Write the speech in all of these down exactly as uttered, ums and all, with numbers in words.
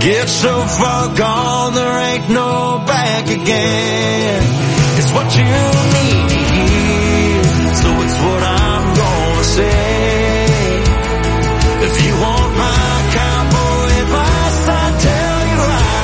It's so far gone, there ain't no back again. It's what you need to hear, so it's what I'm gonna say. If you want my cowboy advice, I tell you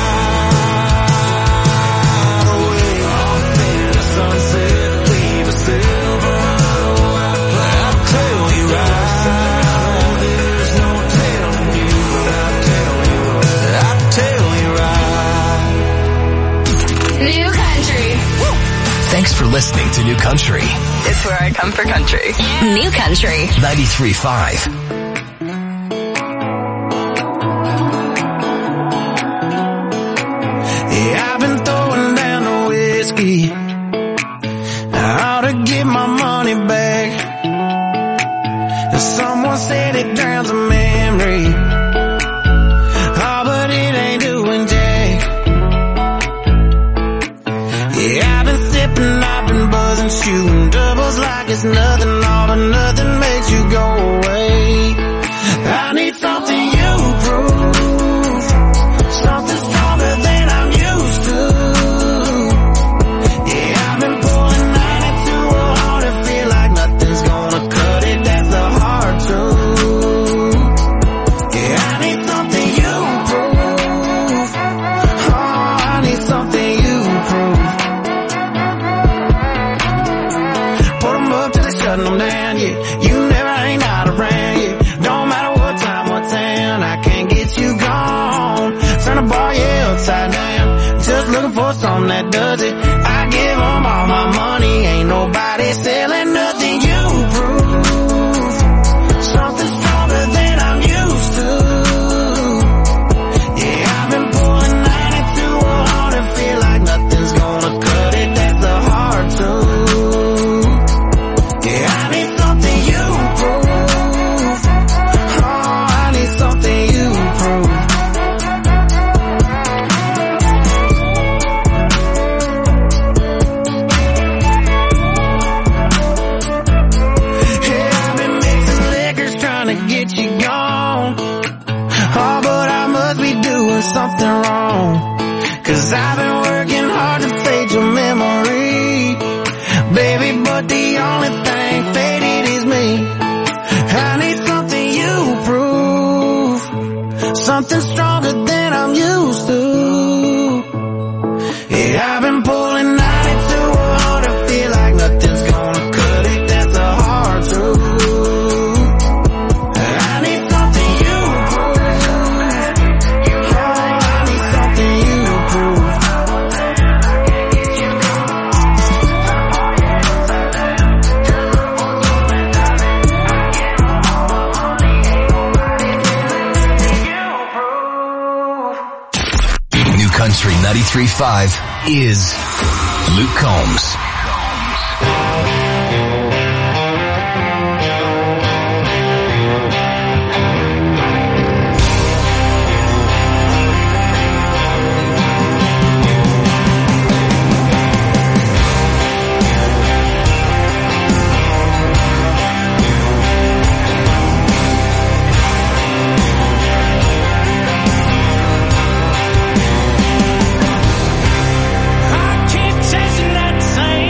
right away. Off in the sunset, leave a silver I tell you right. There's no telling you, but I tell you, I tell you right. New Country. Woo. Thanks for listening to New Country. It's where I come for country. New Country ninety-three point five. Yeah, I've been throwing down the whiskey. I ought to get my money back. Someone said it drowns a memory. Oh, but it ain't doing jack. Yeah, I've been sipping, I've been buzzing, shooting doubles like it's nothing. All but nothing makes you go away. I need something you prove, something stronger than I'm used to. Yeah, I've been pulling ninety-two hard and feel like nothing's gonna cut it. That's the hard truth. Yeah, I need something you prove. Oh, I need something you prove. Put 'em up till they shutting them down, yeah. You never ain't out around, yeah. Don't matter what time, what town, I can't get you gone. Turn the bar, yeah, upside down. Just looking for something that does it. I give 'em all my money, ain't nobody selling nothing. You prove something stronger than I'm used to. Yeah, I've been pulling ninety-two hard and feel like nothing's gonna cut it. That's the hard truth. Yeah, I need something you prove. Oh, I need something you prove. Yeah, I've been mixing liquors trying to get you gone. Oh, but I must be doing something wrong. Cause I've been working hard to fade your memory, baby, but the only thing faded is me. I need something you prove, something stronger than I'm used to. Yeah, I've been pulling ninety-two hard and feel like nothing's gonna cut it. That's the hard truth. I need something you prove. Oh, I need something you prove. New Country ninety-three point five is Luke Combs. I keep chasing that same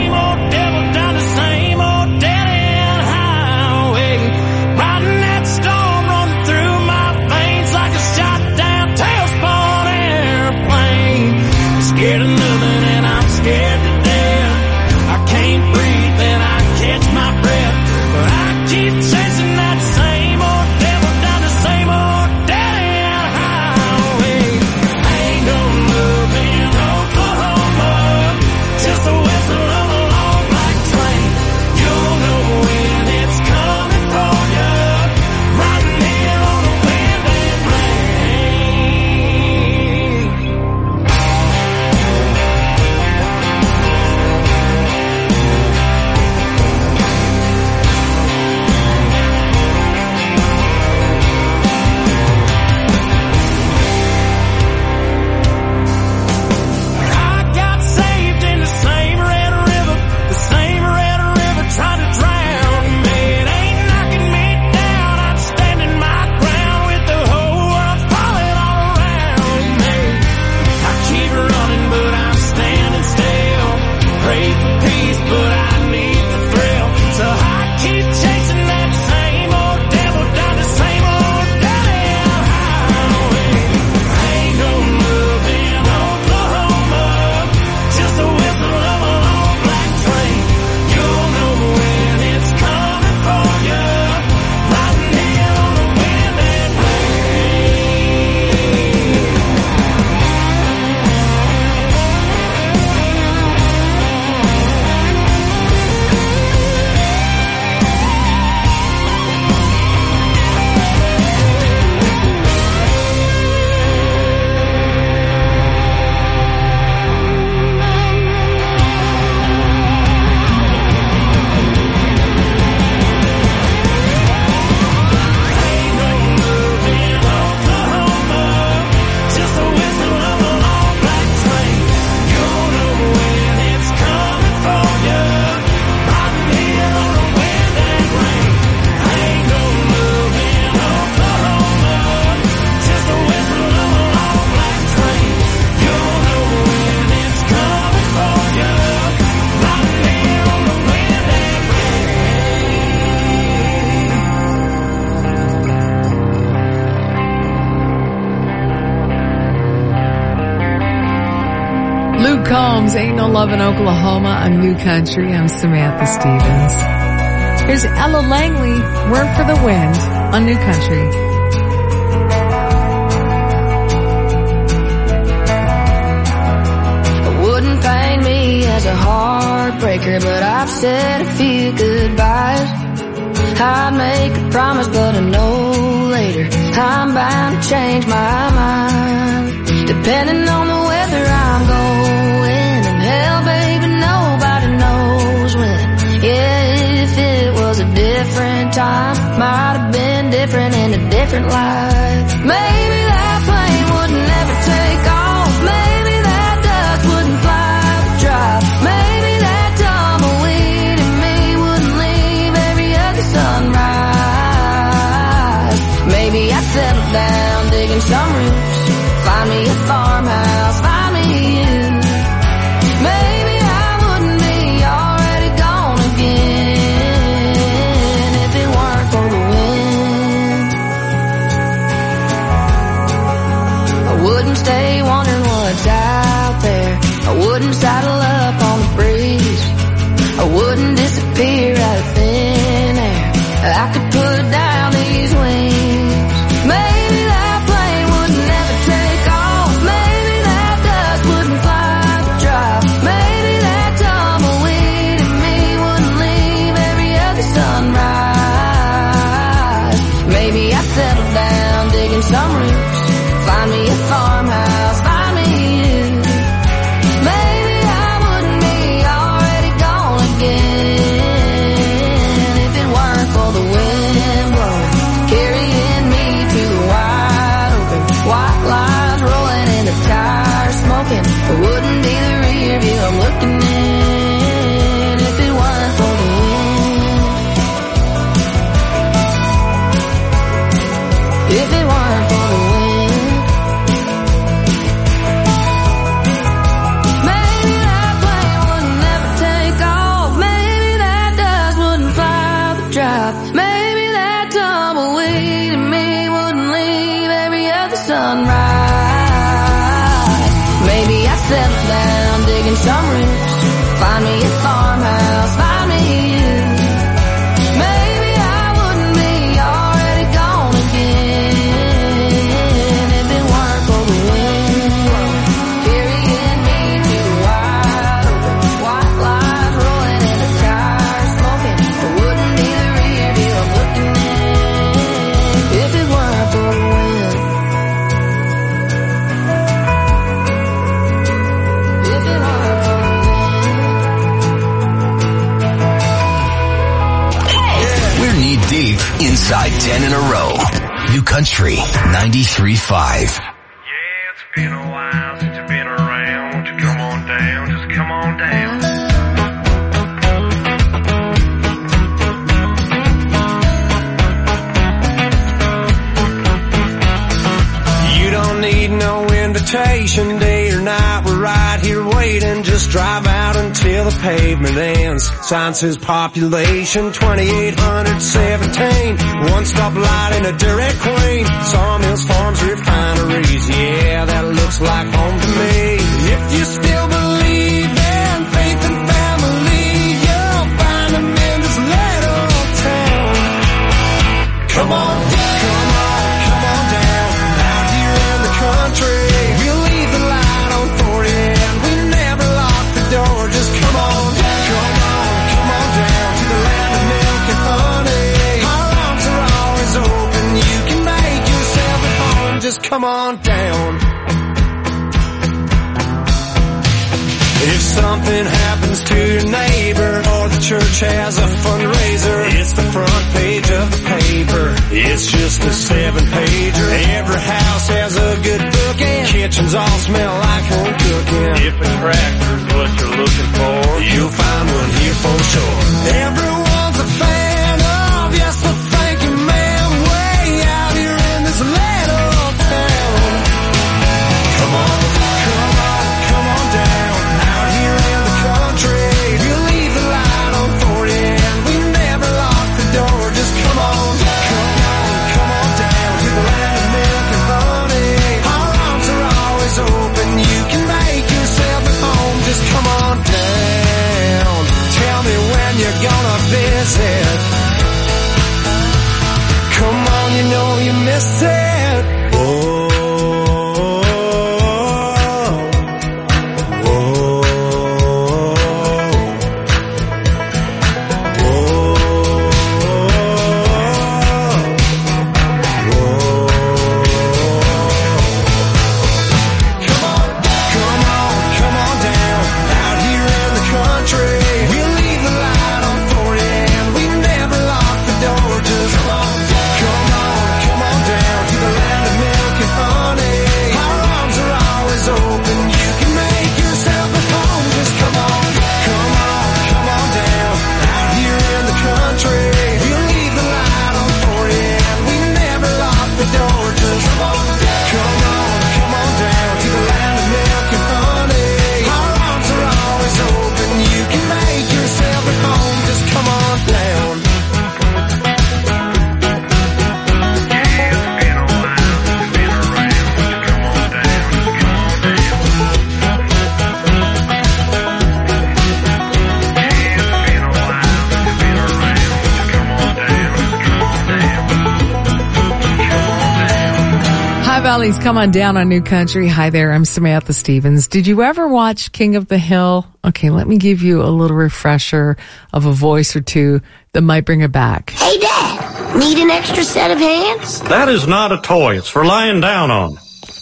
Combs, Ain't No Love in Oklahoma on New Country. I'm Samantha Stevens. Here's Ella Langley, Word for the Wind on New Country. It wouldn't pain me as a heartbreaker, but I've said a few goodbyes. I'd make a promise, but I know later I'm bound to change my mind. Depending on the weather I'm going, and hell, baby, nobody knows when. Yeah, if it was a different time, might have been different in a different life. Maybe that plane wouldn't ever take off. Maybe that dust wouldn't fly the drive. Maybe that tumbleweed in me wouldn't leave every other sunrise. Maybe I'd settle down, digging some roots, find me a farmhouse, find me you. Maybe I wouldn't be already gone again if it weren't for the wind. I wouldn't stay wondering what's out there. I wouldn't saddle up on the breeze. I wouldn't disappear out of thin air. I could put down these wings. Maybe that plane wouldn't ever take off. Maybe that dust wouldn't fly the drive. Maybe that tumbleweed in me wouldn't leave every other sunrise. Maybe I'd settle down, digging some roots, find me a farmhouse, find me you. Maybe I wouldn't be already gone again if it weren't for the wind blowing, carrying me to the wide open. White lines rolling in the tires, smoking. It wouldn't be the rear view I'm looking in if it weren't for the wind. If it weren't for the wind. Maybe that plane wouldn't ever take off. Maybe that dust wouldn't fly the drive. Maybe that tumbleweed in me wouldn't leave every other sunrise. Maybe I'd settle down, digging some roots, find me a farmhouse, find me you. Maybe I wouldn't be already gone again if it weren't for the wind carrying me to the wide open. White lines rolling in the tires, smoking. It wouldn't be the rear view I'm looking in if it weren't for the wind. If it weren't for the wind. We're knee deep inside ten in a row. New Country ninety-three point five. Yeah, it's been a while since you've been around. Won't you come on down? Just come on down. You don't need no invitation, day or night, we're right here waiting. Just drive out until the pavement ends. Sign says population twenty-eight seventeen. One stop light in a Dairy Queen. Sawmills, farms, refineries. Yeah, that looks like home to me. If you still believe in faith and family, you'll find them in this little town. Come on down, come on, come on down. Out here in the country, we'll leave the light on forty and we never lock the door. Just come on down, come on, come on down to the land of milk and honey. Our arms are always open, you can make yourself at home. Just come on down. If something happens to your neighbor or the church has a fundraiser, it's the front page of the paper. It's just a seven-pager. Every house has a good book and kitchens all smell like home cooking. If a tractor's what you're looking for, you'll find one here for sure. Everyone's a fan of, yes, well, thank you, ma'am, way out here in this little town. Come on, come on, come on down. Out here in the country, we'll leave the light on forty and we never lock the door. Just come on, come on, come on down to the land of milk and honey. Our arms are always open, you can make yourself at home. Just just said, whoa, whoa, Valley's Come On Down on New Country. Hi there, I'm Samantha Stevens. Did you ever watch King of the Hill? Okay, let me give you a little refresher of a voice or two that might bring it back. Hey, Dad, need an extra set of hands? That is not a toy. It's for lying down on.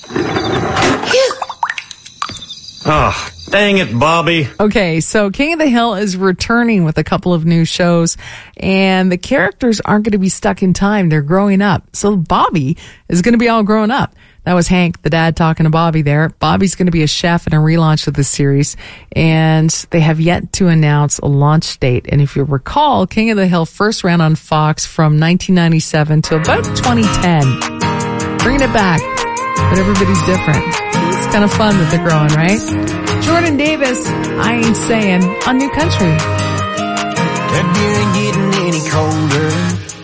Ah, oh, dang it, Bobby. Okay, so King of the Hill is returning with a couple of new shows, and the characters aren't going to be stuck in time. They're growing up. So Bobby is going to be all grown up. That was Hank, the dad, talking to Bobby there. Bobby's going to be a chef in a relaunch of the series, and they have yet to announce a launch date. And if you recall, King of the Hill first ran on Fox from nineteen ninety-seven to about twenty ten. Bringing it back, but everybody's different. It's kind of fun that they're growing, right? Jordan Davis, I Ain't Saying, on New Country. That beer ain't getting any colder,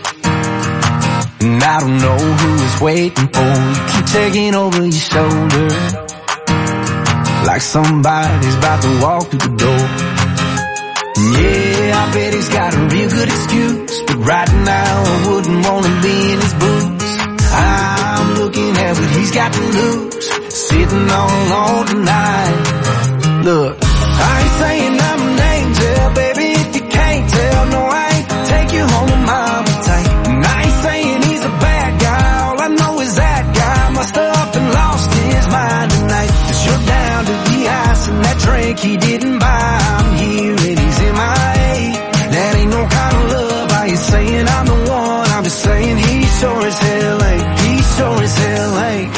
and I don't know who is waiting for you. Keep taking over your shoulder, like somebody's about to walk through the door. Yeah, I bet he's got a real good excuse, but right now I wouldn't want to be in his boots. I'm looking at what he's got to lose, sitting all alone tonight. Look, I ain't saying I'm an angel, baby, if you can't tell. No, I ain't take you home with my appetite. And I ain't saying he's a bad guy, all I know is that guy must have up and lost his mind tonight. Cause you're down to the ice and that drink he didn't buy. I'm here and he's in my A. That ain't no kind of love. I ain't saying I'm the one, I'm just saying he sure as hell ain't. He sure as hell ain't.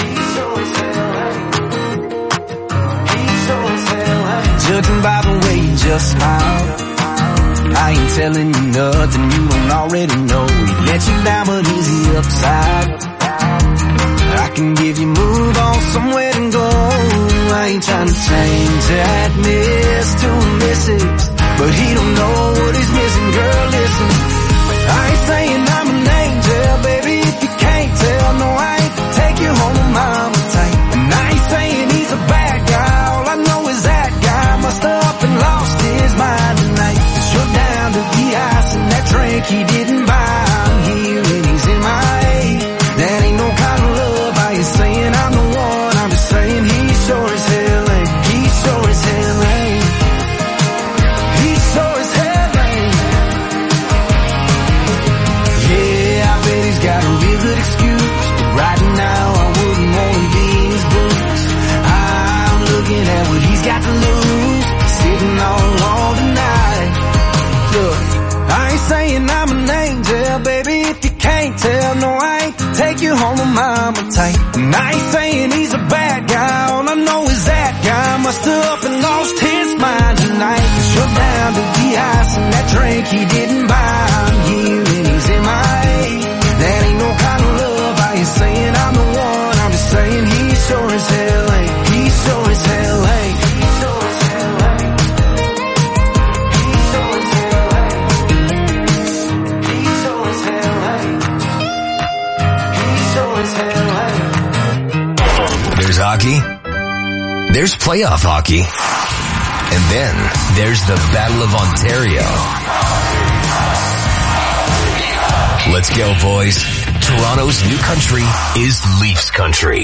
Judging by the way you just smile, I ain't telling you nothing you don't already know. He let you down, but is he upside? I can give you move on somewhere and go. I ain't trying to change that miss to a missus, but he don't know what he's missing. Girl, listen, I ain't saying I'm an angel, baby, if you can't tell. No, I ain't take you home with mama tight. And I ain't saying he's a bad guy, all I know is that guy must have up and lost his mind tonight. Cause you're down to the ice and that drink he didn't buy. I'm here and he's in my A. That ain't no kind of love. I ain't saying I'm the one, I'm just saying he sure as hell ain't. He sure as hell ain't. He sure as hell ain't. Yeah, I bet he's got a real good excuse, but right now I wouldn't want to be in his boots. I'm looking at what he's got to lose, sitting all alone tonight. Look, I ain't saying I'm an angel, baby, if you can't tell. No, I ain't take you home with mama tight. And I ain't saying he's a bad guy, all I know is that guy must have up and lost his mind tonight. Cause you're down to the ice and that drink he didn't buy. I'm here and he's in my A. That ain't no kind of love. I ain't saying I'm the one, I'm just saying he sure as hell ain't. He sure as hell ain't. He sure as hell ain't. He sure as hell ain't. He sure as hell ain't. He sure as hell ain't. There's hockey. There's playoff hockey. And then there's the Battle of Ontario. Let's go, boys. Toronto's new country is Leafs country.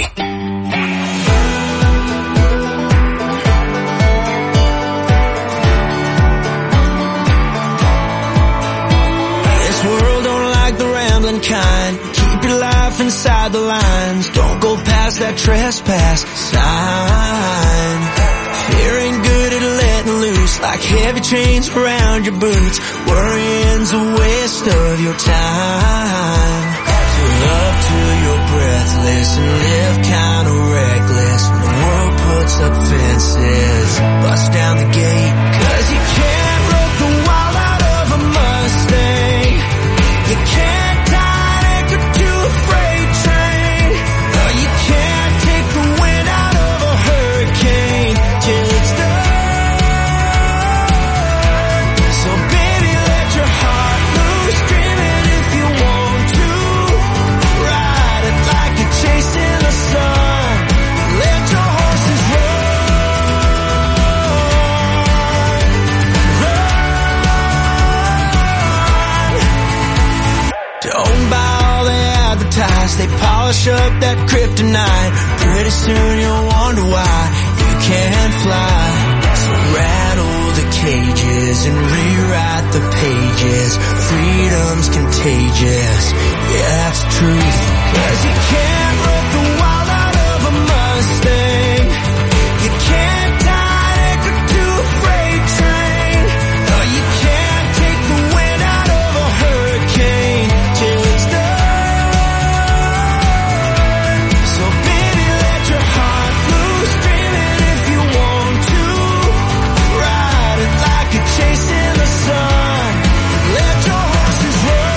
This world don't like the rambling kind. Keep your life inside the lines. Don't go past that trespass sign. Fear ain't good at letting loose, like heavy chains around your boots. Worrying's a waste of your time. Love till you're breathless and live kinda reckless. When the world puts up fences, bust down the gate. Cause you can't rope the wild out of a Mustang. You can't tie an anchor to a freight train. No, you can't take the wind out of a hurricane till it's done. So baby, let your heart loose, dream it if you want to. Ride it like you're chasing the sun. Let your horses run. Don't buy all they advertise. They polish up that kryptonite. Pretty soon you'll wonder why you can't fly. So rattle the cages and rewrite the pages. Freedom's contagious. Yeah, that's the truth. Cause you can't rope the wild out of a Mustang. You can't tie an anchor to a freight train. No, you can't take the wind out of a hurricane till it's done. So baby, let your heart loose, dream it if you want to. Ride it like you're chasing the sun. Let your horses run.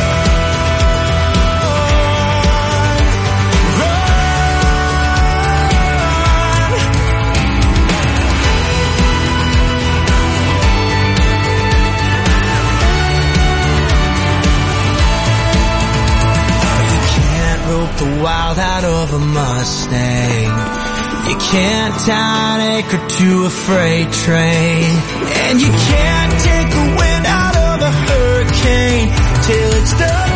The wild out of a Mustang. You can't tie an anchor to a freight train. And you can't take the wind out of a hurricane till it's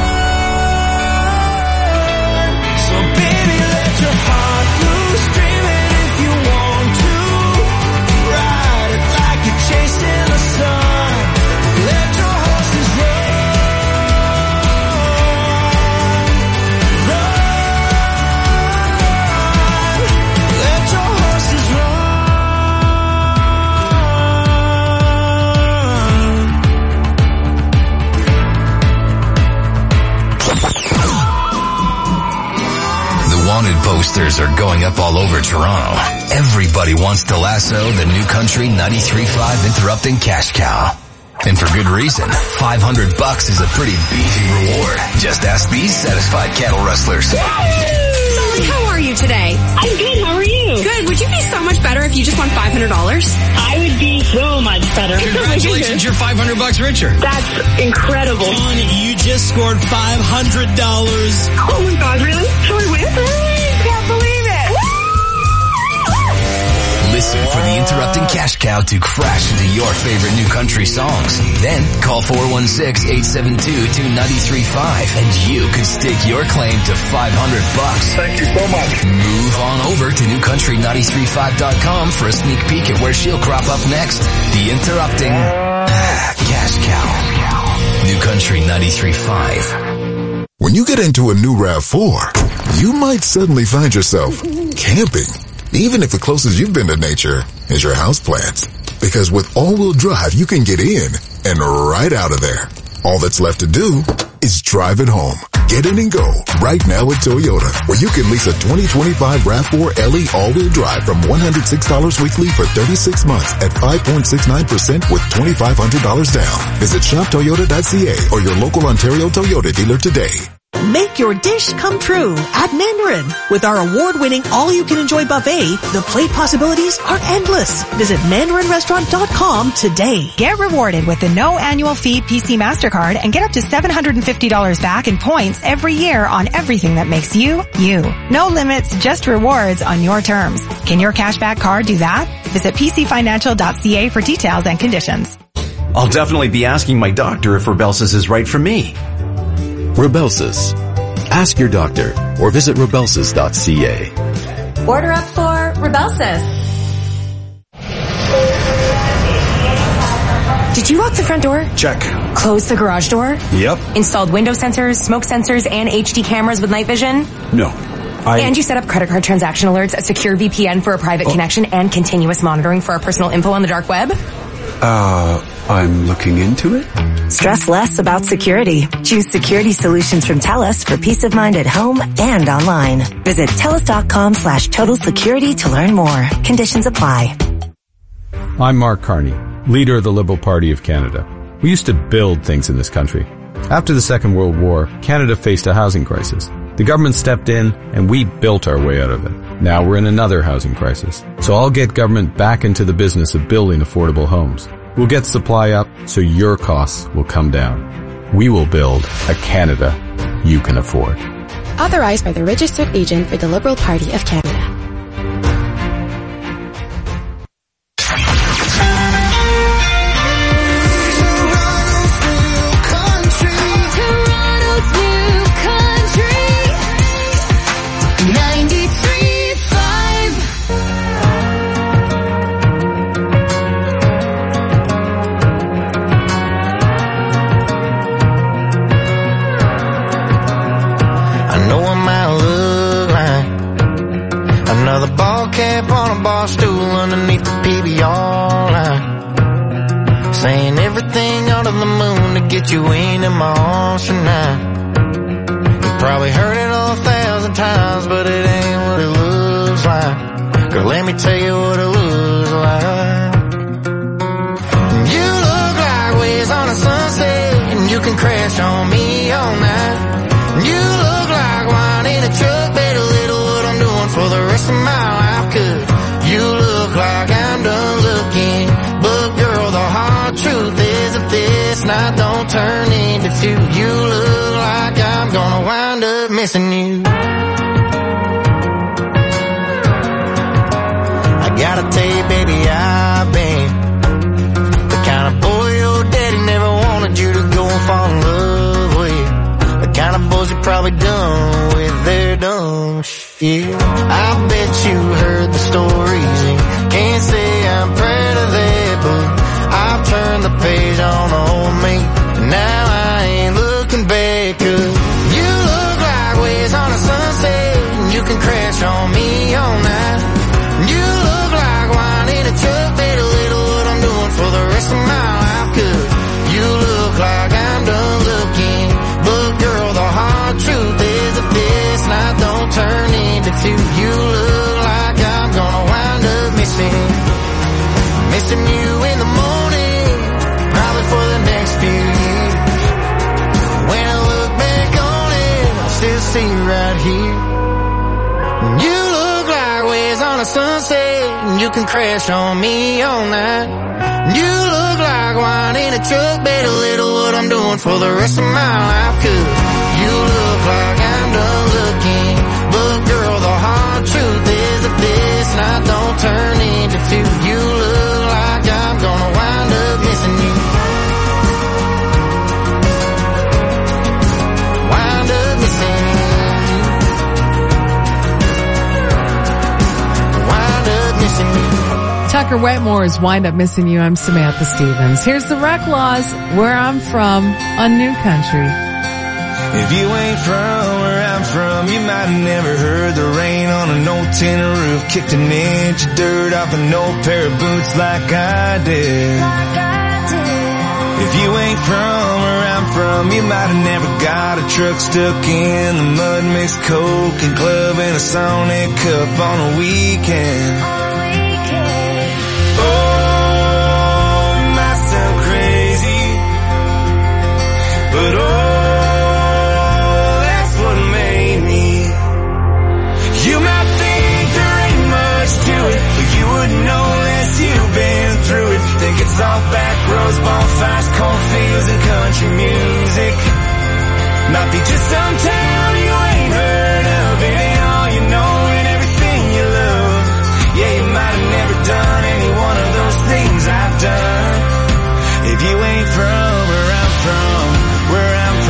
done. So baby, let your heart loose, dream it if you want to. Ride it like you're chasing the sun. Let your horses run. Wanted posters are going up all over Toronto. Everybody wants to lasso the new country ninety-three point five interrupting cash cow. And for good reason. five hundred bucks is a pretty beefy reward. Just ask these satisfied cattle rustlers. Molly, how are you today? I'm good. How are you? Good. Would you be so much better if you just won five hundred dollars? I would be so much better. Congratulations, you're five hundred bucks richer. That's incredible. John, you just scored five hundred dollars. Oh my God, really? So I win? I can't believe it. Listen for the interrupting cash cow to crash into your favorite new country songs. Then call four one six, eight seven two, two nine three five and you could stake your claim to five hundred bucks. Thank you so much. Move on over to new country nine three five dot com for a sneak peek at where she'll crop up next. The interrupting ah, cash cow. New Country ninety-three point five. When you get into a new RAV four, you might suddenly find yourself camping. Even if the closest you've been to nature is your houseplants. Because with all-wheel drive, you can get in and right out of there. All that's left to do is drive it home. Get in and go right now at Toyota, where you can lease a twenty twenty-five RAV four L E all-wheel drive from one hundred six dollars weekly for thirty-six months at five point six nine percent with twenty-five hundred dollars down. Visit shop toyota dot c a or your local Ontario Toyota dealer today. Make your dish come true at Mandarin. With our award-winning all-you-can-enjoy buffet, the plate possibilities are endless. Visit mandarin restaurant dot com today. Get rewarded with the no annual fee P C MasterCard and get up to seven hundred fifty dollars back in points every year on everything that makes you, you. No limits, just rewards on your terms. Can your cashback card do that? Visit p c financial dot c a for details and conditions. I'll definitely be asking my doctor if Rybelsus is right for me. Rybelsus, Ask your doctor or visit rebelsis dot c a. Order up for Rebelsis. Did you lock the front door? Check. Close the garage door? Yep. Installed window sensors, smoke sensors, and H D cameras with night vision? No. I... And you set up credit card transaction alerts, a secure V P N for a private oh. connection, and continuous monitoring for our personal info on the dark web? Uh, I'm looking into it. Stress less about security. Choose security solutions from TELUS for peace of mind at home and online. Visit telus.com slash total security to learn more. Conditions apply. I'm Mark Carney, leader of the Liberal Party of Canada. We used to build things in this country. After the Second World War, Canada faced a housing crisis. The government stepped in and we built our way out of it. Now we're in another housing crisis. So I'll get government back into the business of building affordable homes. We'll get supply up so your costs will come down. We will build a Canada you can afford. Authorized by the registered agent for the Liberal Party of Canada. Stool underneath the P B R line, saying everything under the moon to get you into my arms tonight. You probably heard it a thousand times, but it ain't what it looks like. Girl, let me tell you what it looks like. You look like waves on a sunset, and you can crash on me all night. You look like wine in a truck, better little what I'm doing for the rest of my life, 'cause you look like I'm done looking, but girl, the hard truth is if this night don't turn into two, you look like I'm gonna wind up missing you. I gotta tell you, baby, I've been the kind of boy your daddy never wanted you to go and fall in love with. The kind of boys you probably done with their dumb shit. I bet you heard the stories and can't say I'm proud of that, but I've turned the page on old me, and now I ain't looking back, 'cause you look like waves on a sunset, and you can crash on me all night. You look like wine in a truck, better little what I'm doing for the rest of my life, 'cause you look like I'm done looking, but girl, the hard truth is if this night don't turn into two, you look like I'm gonna wind up missing, missing you in the morning, probably for the next few years. When I look back on it, I still see you right here. You look like waves on a sunset, and you can crash on me all night. You look like wine in a truck, better little what I'm doing for the rest of my life, 'cause you look like I'm done looking, but girl, the hard truth is if this night don't turn into two, you look like I'm gonna wind up missing you. Wind up missing you. Wind up missing you. Tucker Wetmore's Wind Up Missing You. I'm Samantha Stevens. Here's the Rec Laws, Where I'm From on New Country. If you ain't from where I'm from, you might have never heard the rain on an old tin roof kicked an inch of dirt off an old pair of boots like I did. Like I did. If you ain't from where I'm from, you might have never got a truck stuck in the mud, mixed coke and club in a Sonic cup on a weekend. But oh, that's what made me. You might think there ain't much to it, but you wouldn't know unless you've been through it. Think it's all back roads, bonfires, cornfields, and country music. Might be just some town you ain't heard of. It ain't all you know and everything you love. Yeah, you might have never done any one of those things I've done. If you ain't from where I'm from, where I'm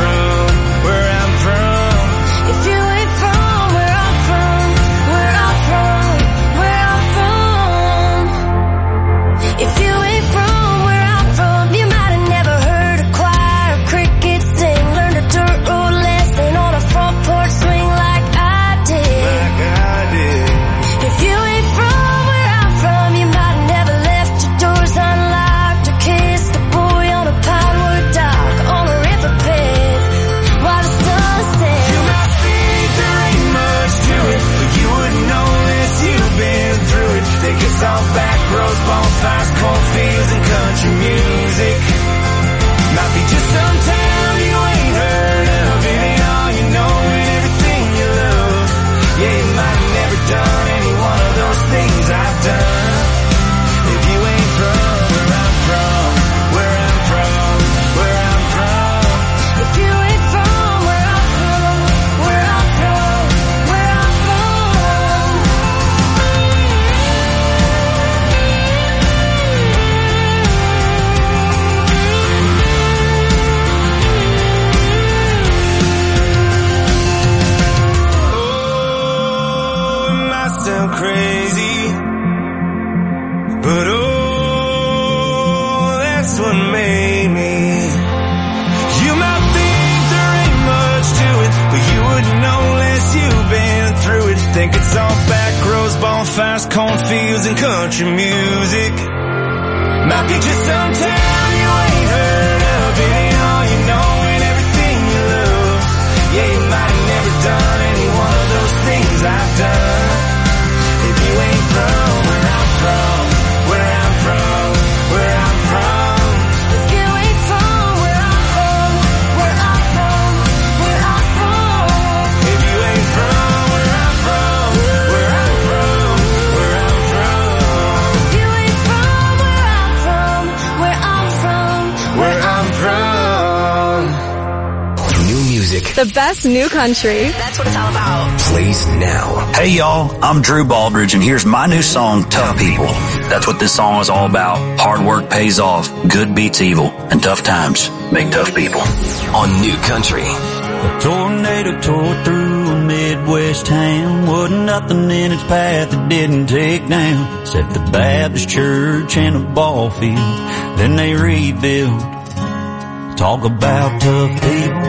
cornfields and country music. Might be just some town you ain't heard of. It ain't all you know and everything you love. Yeah, you might have never done any one of those things I've done. If you ain't from where I'm from, where I'm from, where I'm from. If you ain't from where I'm from, where I'm from, where I'm from. If you ain't from where I'm from, where I'm from, where I'm from. If you ain't from where I'm from, where I'm from, where I'm from. New music The best new country. That's what it's all about. plays now. Hey y'all, I'm Drew Baldridge and here's my new song, Tough People. That's what this song is all about. Hard work pays off, good beats evil, and tough times make tough people. On New Country. A tornado tore through a Midwest town. Wasn't nothing in its path that didn't take down, except the Baptist church and a ball field. Then they rebuilt. Talk about tough people.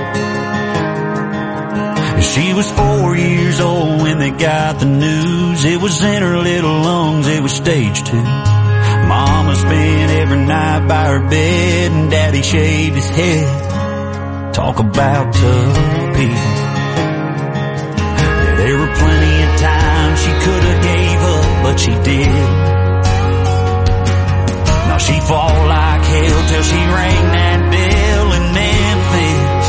She was four years old when they got the news. It was in her little lungs, it was stage two. Mama spent every night by her bed and Daddy shaved his head. Talk about tough people. Yeah, there were plenty of times she could have gave up, but she did. Now she fought like hell till she rang that bell in Memphis.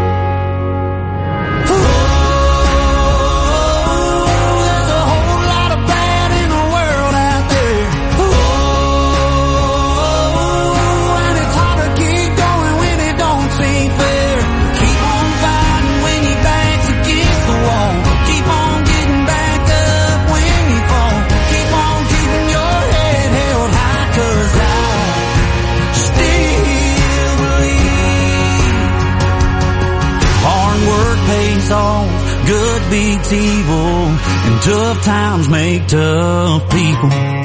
Good beats evil, and tough times make tough people.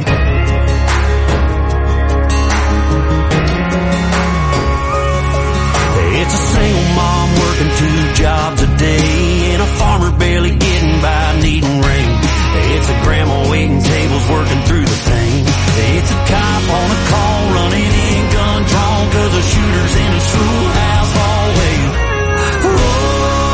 It's a single mom working two jobs a day, and a farmer barely getting by needing rain. It's a grandma waiting tables working through the pain. It's a cop on a call running in gun drawn, cause a shooter's in a schoolhouse hallway. Whoa.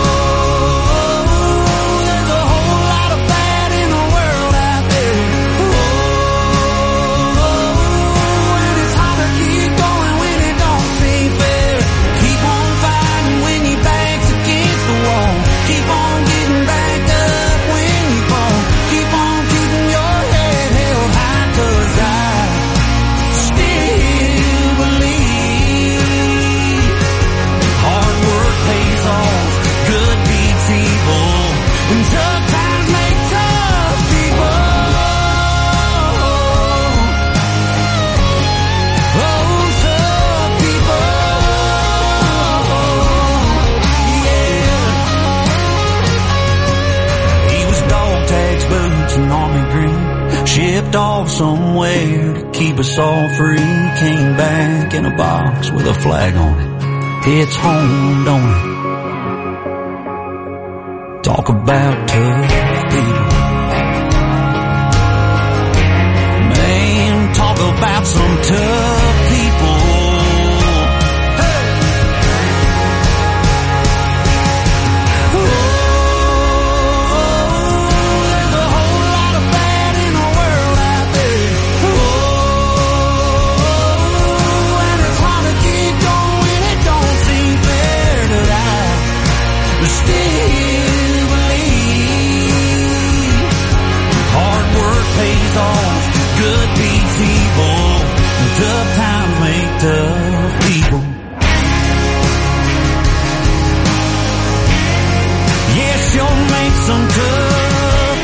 Shipped off somewhere to keep us all free. Came back in a box with a flag on it. It's home, don't it? Talk about tough people. Man, talk about some tough people. Good beats evil, and tough times make tough people. Yes, you'll make some tough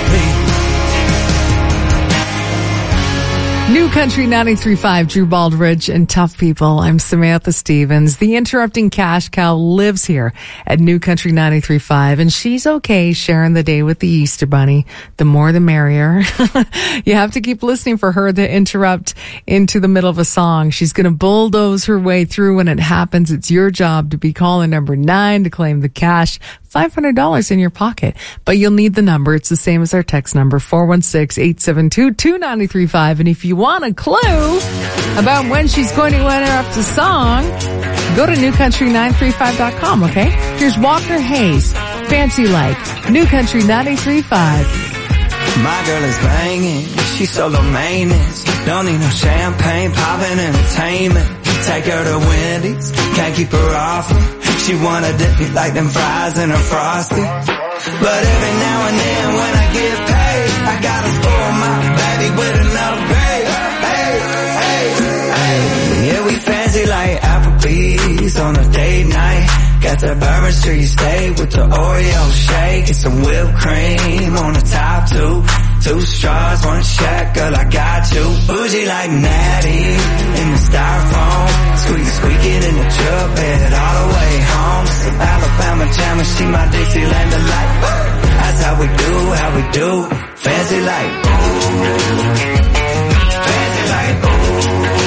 people. New Country ninety-three point five, Drew Baldridge and Tough People. I'm Samantha Stevens. The interrupting cash cow lives here at New Country ninety-three point five, and she's okay sharing the day with the Easter Bunny. The more the merrier. You have to keep listening for her to interrupt into the middle of a song. She's going to bulldoze her way through when it happens. It's your job to be caller number nine to claim the cash. five hundred dollars in your pocket. But you'll need the number. It's the same as our text number, four one six, eight seven two, two nine three five. And if you want a clue about when she's going to interrupt the song, go to new country nine three five dot com, okay? Here's Walker Hayes, Fancy Like, New Country ninety-three point five. My girl is banging, she's solo maintenance. Don't need no champagne, poppin' entertainment. Take her to Wendy's, can't keep her off me. She wanna dip me like them fries in her Frosty. But every now and then when I get paid, I gotta spoil my baby with an upgrade. Hey, hey, hey. Yeah, we fancy like Applebee's on a date night. Got the Bourbon Street steak with the Oreo shake and some whipped cream on the top two. Two straws, one check, girl, I got you. Bougie like Natty in the styrofoam. Squeak, squeaking in the truck bed all the way home. Some Alabama jam and she my Dixieland delight. That's how we do, how we do. Fancy like, ooh. Fancy like, ooh.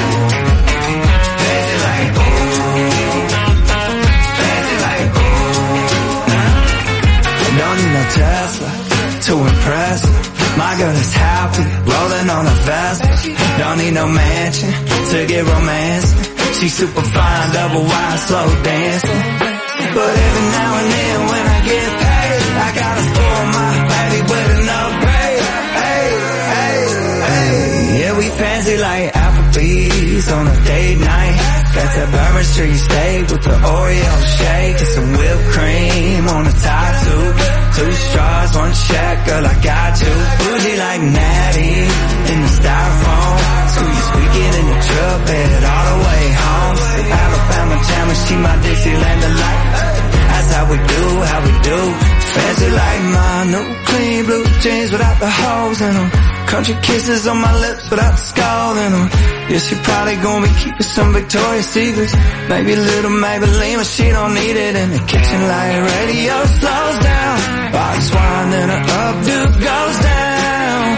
Fancy like, ooh. Fancy like, ooh. Don't need no Tesla to impress her. My girl is happy, rolling on a Vespa. Don't need no mansion to get romancing. She's super fine, double wide, slow dancing. But every now and then when I get paid, I gotta spoil my baby with an upgrade. Hey, hey, hey. Yeah, we fancy like Applebee's on a date night. Got that Bourbon Street steak with the Oreo shake and some whipped cream on the top two. Two straws, one check, girl, I got you. Bougie like Natty in the styrofoam. Squeak, squeaking in the truck bed all the way home. Some Alabama jam and she my Dixieland delight. That's how we do, how we do. Fancy like my new clean blue jeans without the holes in them. Country kisses on my lips without the skull in them. Yeah, she probably gonna be keeping some Victoria's Secrets. Maybe a little Maybelline, but she don't need it. In the kitchen like radio slows down. Box wine and her updo goes down.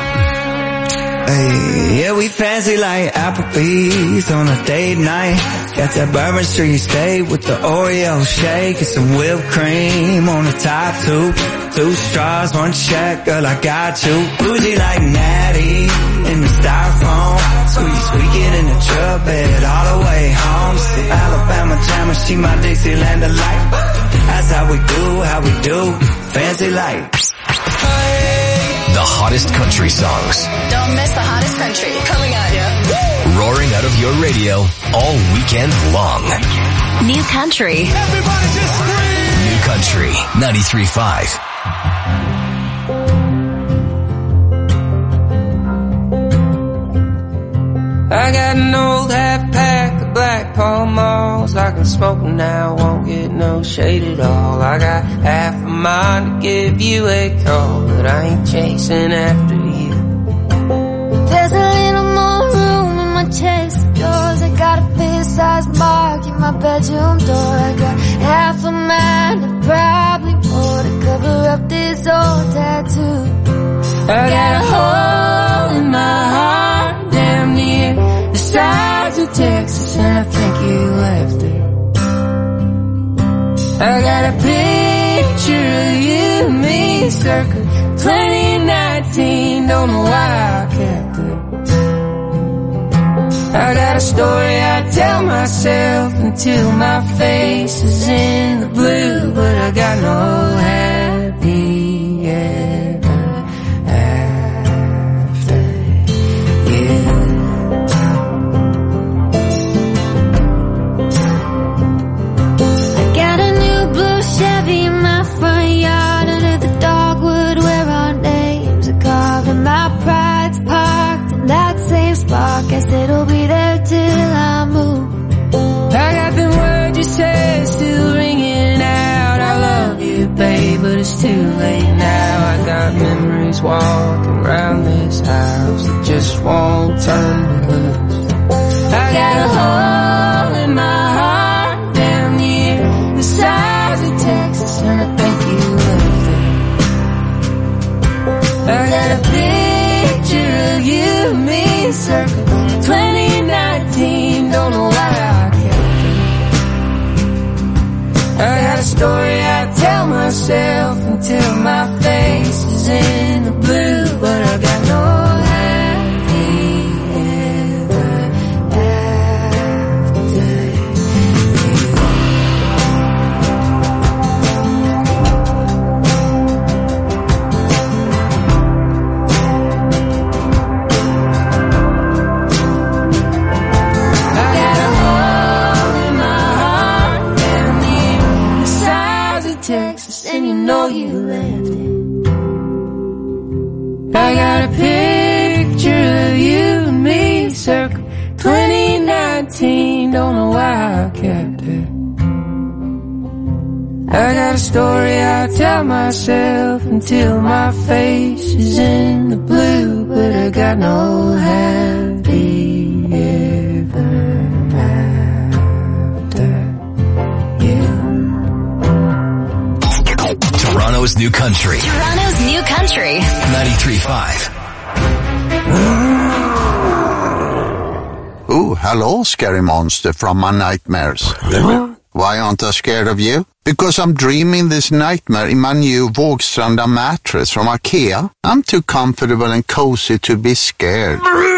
Hey, yeah, we fancy like Applebee's on a date night. Got that Bourbon Street steak with the Oreo shake and some whipped cream on the top two. Two straws, one check, girl, I got you. Bougie like Natty in the styrofoam. Squeak, squeaking in the truck bed all the way home. Some Alabama jam and she my Dixieland delight. That's how we do, how we do. Fancy like. The hottest country songs. Don't miss the hottest country. Coming at you. Roaring out of your radio all weekend long. New country. Everybody just scream. New country ninety-three point five. I got an old half pack of Black Pall Malls. I can smoke them now, won't get no shade at all. I got half a mind to give you a call, but I ain't chasing after you. There's a little more room in my chest of drawers. I got a big-sized mark in my bedroom door. I got half a mind and probably more to cover up this old tattoo. I got a hole in my heart damn near the size of Texas, and I think you left it. I got a picture of you and me circa twenty nineteen, don't know why I kept it. I got a story I tell myself until my face is in the blue, but I got no happy ever after you. I got a new blue Chevy in my front yard under the dogwood where our names are carved, and my pride's parked in that same spot. Guess it'll be there till I move. I got the words you said still ringing out. I love you, babe, but it's too late now. I got memories walking around this house that just won't turn me loose. I got a hole in my heart down near the size of Texas, and I think you left it. I got a picture of you and me circa twenty nineteen, don't know why I kept it. I got a story I tell myself until my face is in the blue, but I got no happy ever after I got a hole in my heart down the sides of Texas, and you know you left it. I got a picture of you and me, circa twenty nineteen, don't know why I kept it. I got a story I tell myself until my face is in the blue, but I got no happy ever after you. Toronto's New Country. Toronto's New Country. ninety-three point five. Oh, hello, scary monster from my nightmares. Why aren't I scared of you? Because I'm dreaming this nightmare in my new Vågstranda mattress from IKEA. I'm too comfortable and cozy to be scared.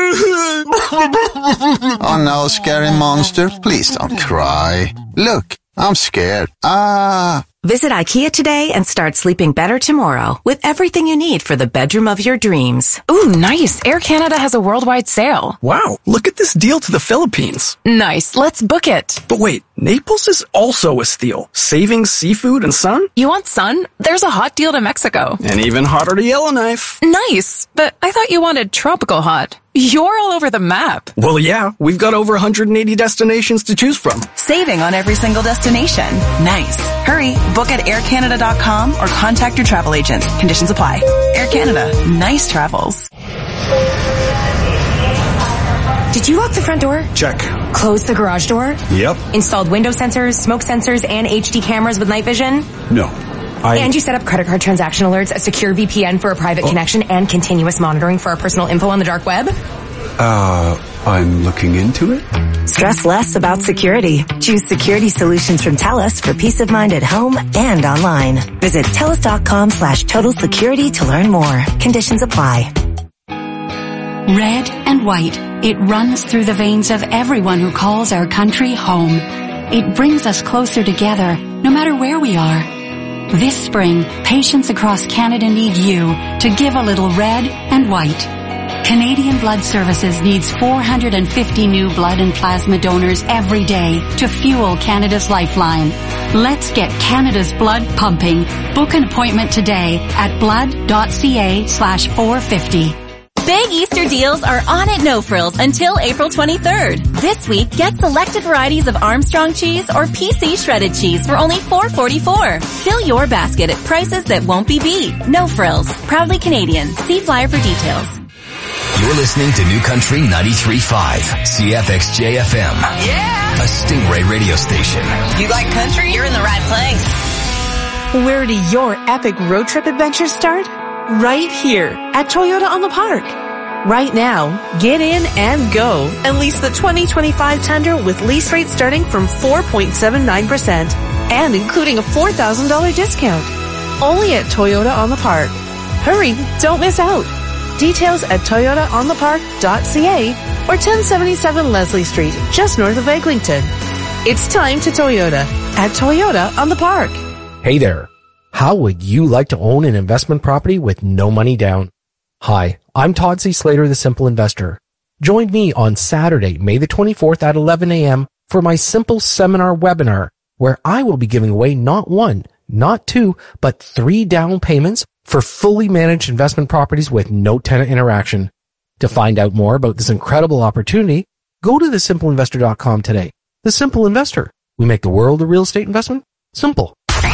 Oh no, scary monster, please don't cry. Look, I'm scared. Ah. Visit IKEA today and start sleeping better tomorrow with everything you need for the bedroom of your dreams. Ooh, nice. Air Canada has a worldwide sale. Wow, look at this deal to the Philippines. Nice. Let's book it. But wait, Naples is also a steal. Savings, seafood, and sun? You want sun? There's a hot deal to Mexico. And even hotter to Yellowknife. Nice. But I thought you wanted tropical hot. You're all over the map. Well, yeah, we've got over one hundred eighty destinations to choose from. Saving on every single destination. Nice. Hurry, book at air canada dot com or contact your travel agent. Conditions apply. Air Canada. Nice travels. Did you lock the front door? Check. Close the garage door? Yep. Installed window sensors, smoke sensors, and H D cameras with night vision? No. I... And you set up credit card transaction alerts, a secure V P N for a private oh. connection, and continuous monitoring for our personal info on the dark web? Uh, I'm looking into it. Stress less about security. Choose security solutions from TELUS for peace of mind at home and online. Visit telus.com slash total security to learn more. Conditions apply. Red and white. It runs through the veins of everyone who calls our country home. It brings us closer together, no matter where we are. This spring, patients across Canada need you to give a little red and white. Canadian Blood Services needs four hundred fifty new blood and plasma donors every day to fuel Canada's lifeline. Let's get Canada's blood pumping. Book an appointment today at blood.ca slash 450. Big Easter deals are on at No Frills until April twenty-third. This week, get selected varieties of Armstrong cheese or P C shredded cheese for only four forty-four. Fill your basket at prices that won't be beat. No Frills. Proudly Canadian. See flyer for details. You're listening to New Country ninety-three point five, C F X J F M. Yeah! A Stingray radio station. You like country? You're in the right place. Where do your epic road trip adventures start? Right here at Toyota on the Park. Right now, get in and go and lease the twenty twenty-five Tundra with lease rates starting from four point seven nine percent and including a four thousand dollars discount. Only at Toyota on the Park. Hurry, don't miss out. Details at toyota on the park dot c a or ten seventy-seven Leslie Street, just north of Eglinton. It's time to Toyota at Toyota on the Park. Hey there. How would you like to own an investment property with no money down? Hi, I'm Todd C. Slater, the Simple Investor. Join me on Saturday, May the twenty-fourth at eleven a.m. for my Simple Seminar webinar, where I will be giving away not one, not two, but three down payments for fully managed investment properties with no tenant interaction. To find out more about this incredible opportunity, go to the simple investor dot com today. The Simple Investor. We make the world of real estate investment simple.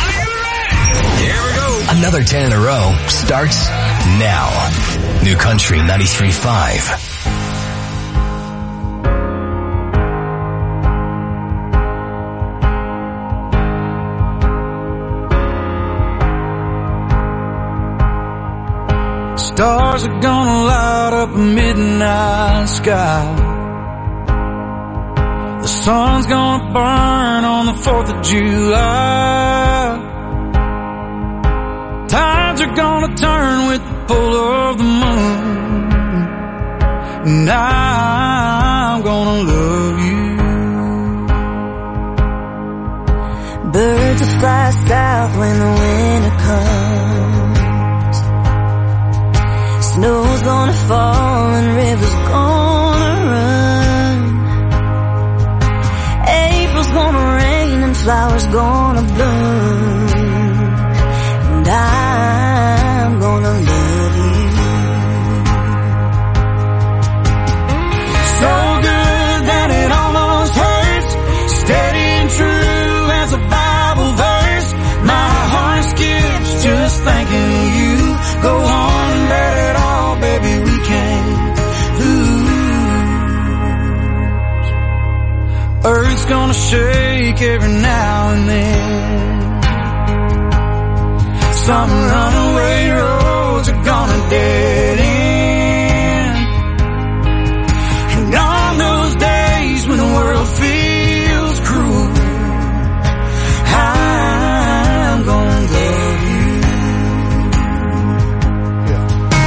Another ten in a row starts now. New Country ninety-three point five. Stars are gonna light up a midnight sky. The sun's gonna burn on the fourth of July. worlds are gonna turn with the pull of the moon, and I'm gonna love you. Birds will fly south when the winter comes. Snow's gonna fall and rivers gonna run. April's gonna rain and flowers gonna bloom, and I'm gonna love you. So good that it almost hurts, steady and true as a Bible verse. My heart skips just thinking of you. Go on and let it all, baby, we can't lose. Earth's gonna shake every now and then. Some runaway roads are gonna dead end. And on those days when the world feels cruel, I'm gonna love you. Yeah.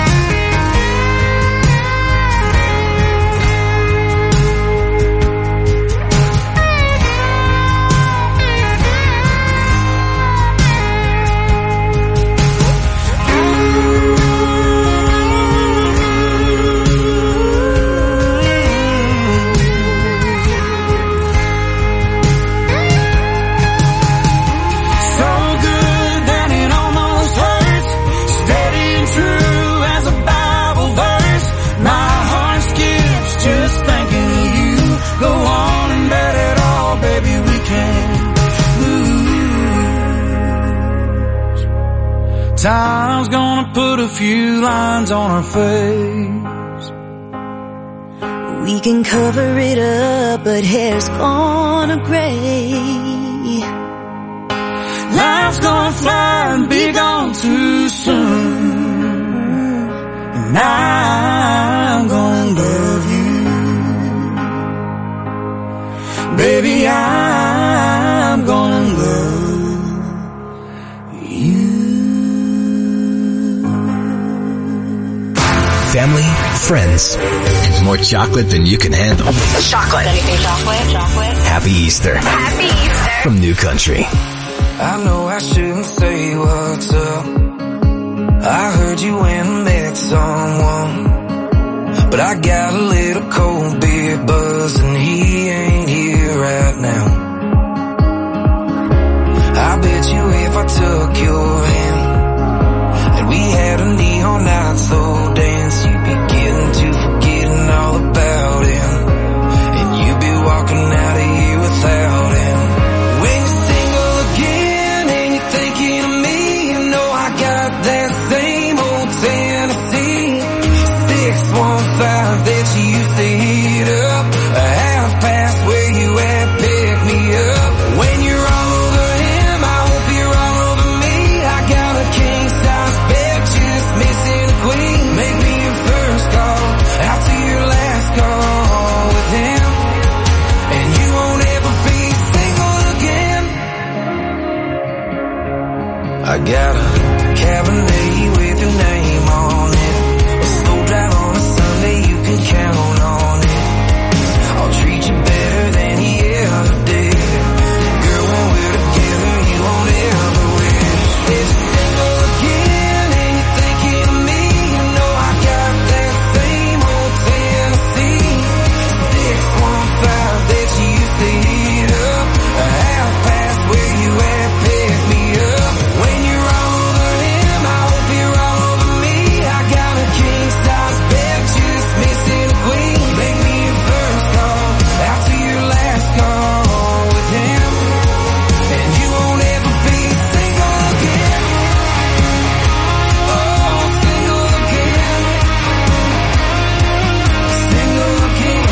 Time's gonna put a few lines on our face. We can cover it up, but hair's gonna gray. Life's gonna fly and be gone too soon, and I'm gonna love you. Baby, I'm gonna love you. Family, friends, and more chocolate than you can handle. Chocolate. Anything chocolate? Chocolate. Happy Easter. Happy Easter. From New Country. I know I shouldn't say what's up. I heard you went and met someone, but I got a little cold beer buzz and he ain't here right now. I bet you if I took your hand and we had a neon night soul dance, you'd be getting to forgetting all about him, and you'd be walking out of here without him. When you're single again and you're thinking of me, you know I got that same old Tennessee six one five that you used to heat up, a half past where you at, pick me up. When you're all over him, I hope you're all over me. I got a king size bed, just missing a queen. Make me your first call, after your last call with him, and you won't ever be single again. I got a Cabernet with your name on it, a slow drive on a Sunday, you can count on it. I'll treat you better than he ever did. Girl, when we're together, you won't ever wish. If you're single again and you're thinking of me, you know I got that same old Tennessee six one five that you used to heat up, a half past where you at, pick me up. When you're all over him, I hope you're all over me. I got a king size bed, just missing a queen. Make me your first call, after your last call with him, and you won't ever be single again. Oh, single again. Single again.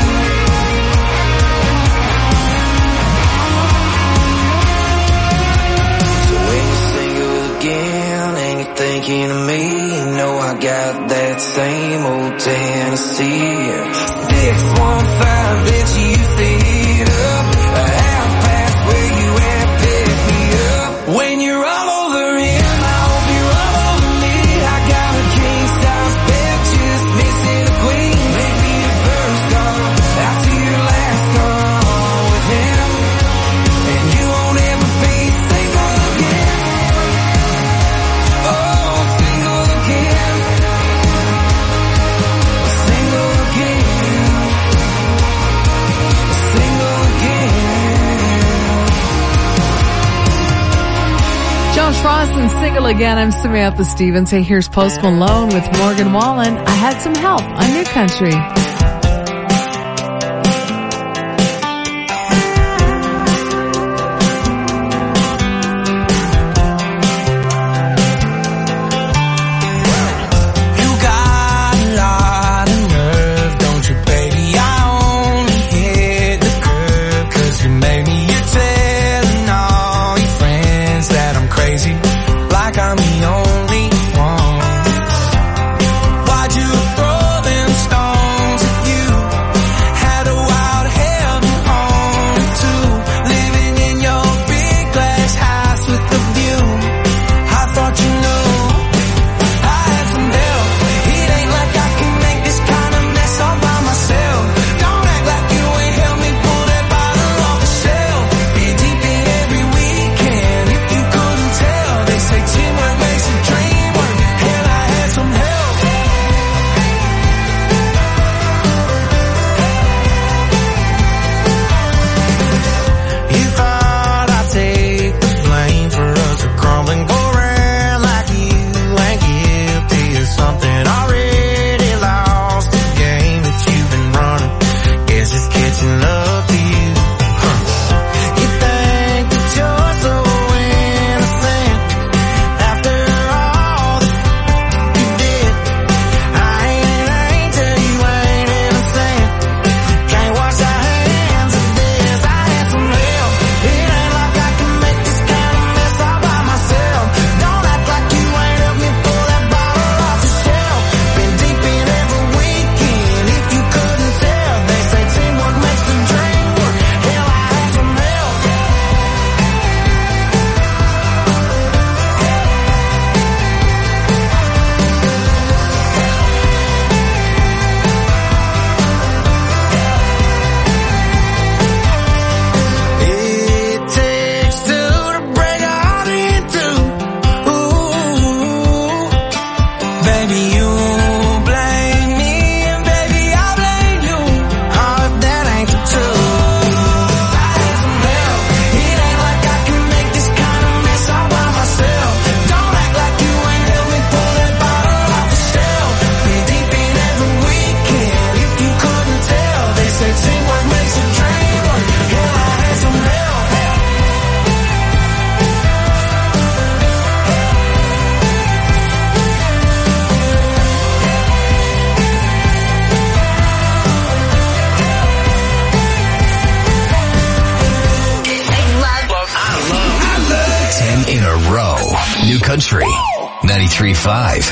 So when you're single again and you're thinking of me, you know I got that same old Tennessee six one five that you used to heat up, a half past where you at, pick me up. When you're all over him, I hope you're all over single again. I'm Samantha Stevens. Hey, here's Post Malone with Morgan Wallen. I Had Some Help on New Country. Country ninety-three point five.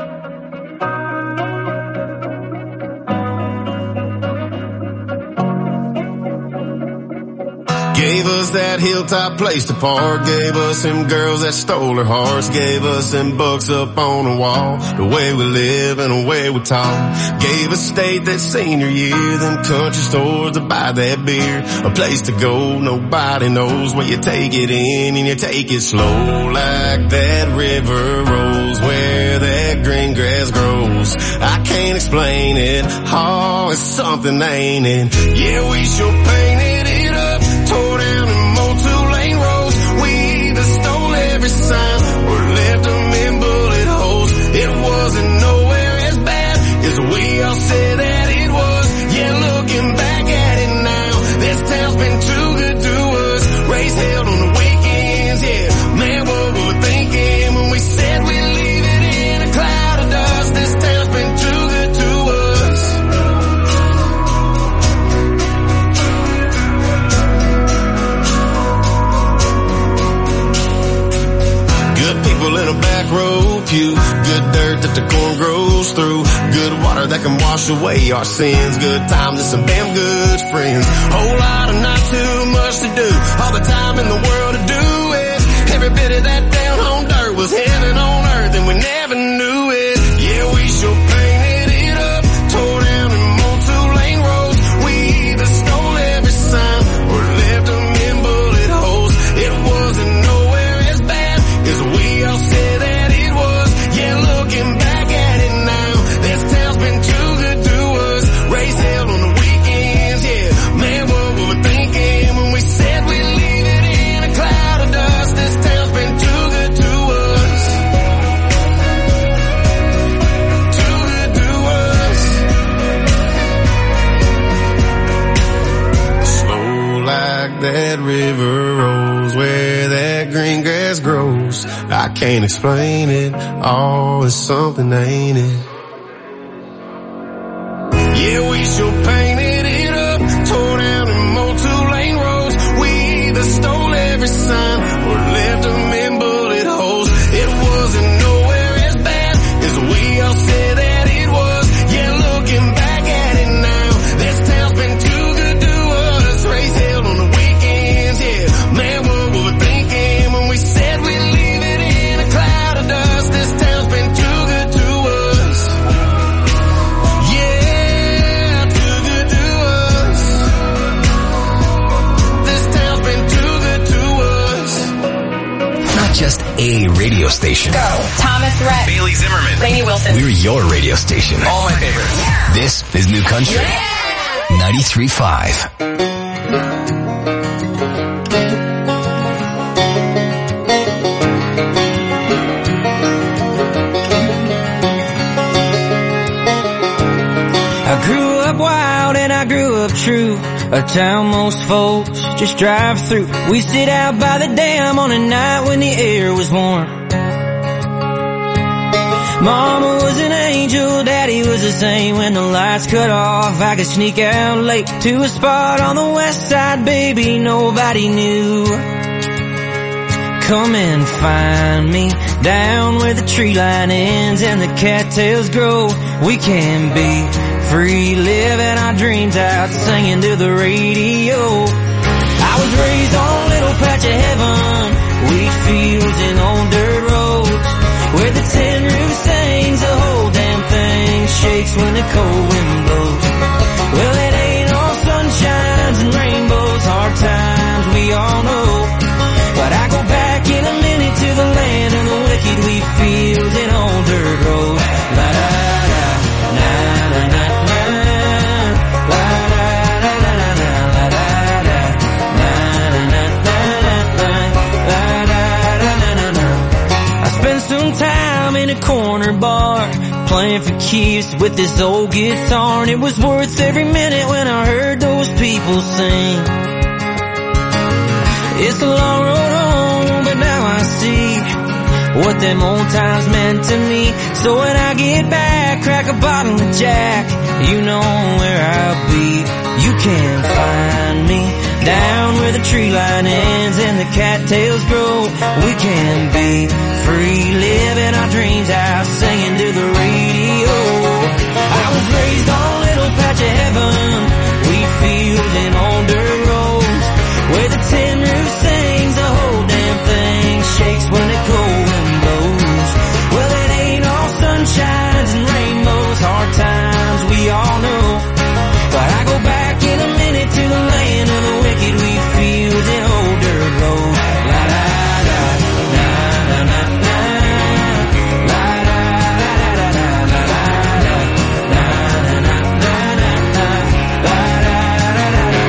Gave us that hilltop place to park. Gave us them girls that stole our hearts. Gave us them books up on the wall. The way we live and the way we talk. Gave us state that senior year. Them country stores to buy that beer. A place to go, nobody knows where you take it in and you take it slow. Like that river rolls where that green grass grows. I can't explain it. Oh, it's something, ain't it? Yeah, we sure painted it up. Tore down and mowed two-lane roads. We either stole every sign or left them in bullet holes. It wasn't nowhere as bad as we all said that it was. Yeah, looking back at it now, this town's been too good to us. Race held on the weekends, yeah. Man, what we were thinking when we said we'd leave it in a cloud of dust. This town's been too good to us. People in a back row pew. Good dirt that the corn grows through. Good water that can wash away our sins. Good times and some damn good friends. Whole lot of not too much to do. All the time in the world to do it. Every bit of that down home dirt was heaven on earth and we never knew it. Yeah, we sure painted it up. Tore down and mowed two-lane roads. We either stole every sign or left them in bullet holes. It wasn't nowhere as bad as we all said that it was. Yeah, looking back at it now, this town's been too good to us. Race held on the weekends, yeah. Man, what we were thinking when we said we'd leave it in a cloud of dust. This town's been too good to us. can't explain it. Oh, it's something, ain't it? Yeah, we sure painted it up, tore down and mowed two-lane roads. We either stole every sign or left them in bullet holes. It wasn't nowhere as bad as we all said that it was. Yeah, looking back at it now, this town's been too good to us. Race held on the weekends, yeah. Man, what were we thinking when we said we'd leave it in a cloud of dust? This town's been too good to us. Yeah, too good to us. This town's been too good to us. Not just a radio station. Go. Thomas Rhett. Bailey Zimmerman. Rainey Wilson. We're your radio station. All my favorites. Yeah. This is New Country. Yeah. ninety-three point five. I grew up wild and I grew up true. A town most folks just drive through. We sit out by the dam on a night when the air was warm. Mama was an angel, Daddy was the same. When the lights cut off, I could sneak out late to a spot on the west side, baby, nobody knew. Come and find me down where the tree line ends and the cattails grow. We can be free, living our dreams out, singing to the radio. I was raised on a little patch of heaven, wheat fields and old dirt roads, where the tin roof sings, the whole damn thing shakes when the cold wind blows. Well, it ain't all sunshines and rainbows, hard times we all know. But I go back in a minute to the land of the wicked, wheat fields and old dirt roads. La da da, na na na na, la da da da da da, la da da, na na na na na, la da da da da da. I spent some time in a corner bar, playing for keeps with this old guitar, and it was worth every minute when I heard those people sing. It's a long road home, but now I see what them old times meant to me. So when I get back, crack a bottle of Jack, you know where I'll be. You can find me down where the tree line ends and the cattails grow. We can be free, living our dreams out, singing to the radio. I was raised on a little patch of heaven, wheat fields and old dirt roads, where the tin roof sings, the whole damn thing shakes when the cold wind blows. Well, it ain't all sunshines and rainbows, hard times we all know. But I go back in a minute to the land of the wicked, wheat fields and old dirt roads. La da da, na na na na, la da da da da, la da da, na na na na na, la da da da da.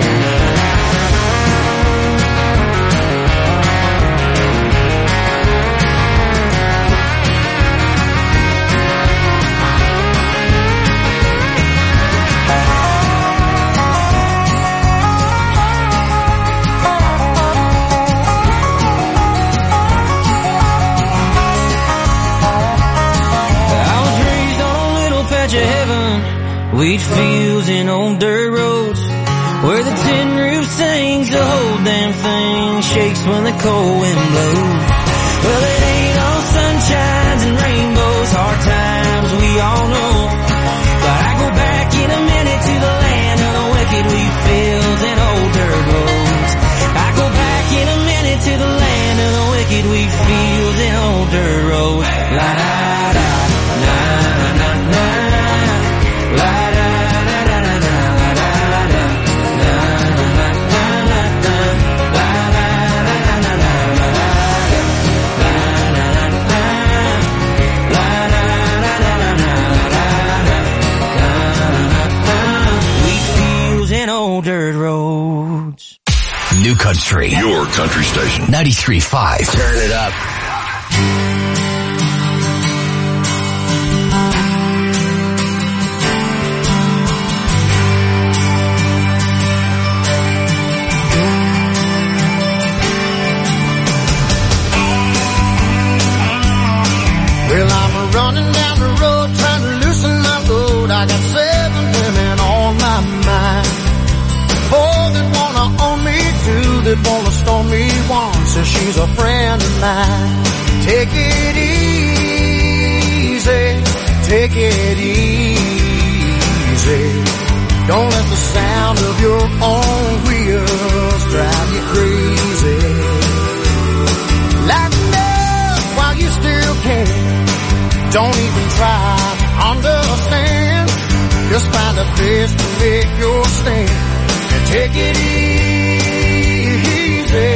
Wheat fields and old dirt roads, where the tin roof sings, the whole damn thing shakes when the cold wind blows. Well, it ain't all sunshines and rainbows, hard times we all know. But I go back in a minute to the land of the wicked, wheat fields and old dirt roads. I go back in a minute to the land of the wicked, wheat fields and old dirt roads. La da da, na na na na, la da. Dirt roads. New Country. Your country station. ninety-three point five. Turn it up. road trying to loosen my load. I got seven women on my mind. Four that wanna own me, two that wanna stone me, one says she's a friend of mine. Take it easy, take it easy. Don't let the sound of your own wheels drive you crazy. Lighten up while you still can. Don't even try to understand. Just find a place to make your stand and take it easy.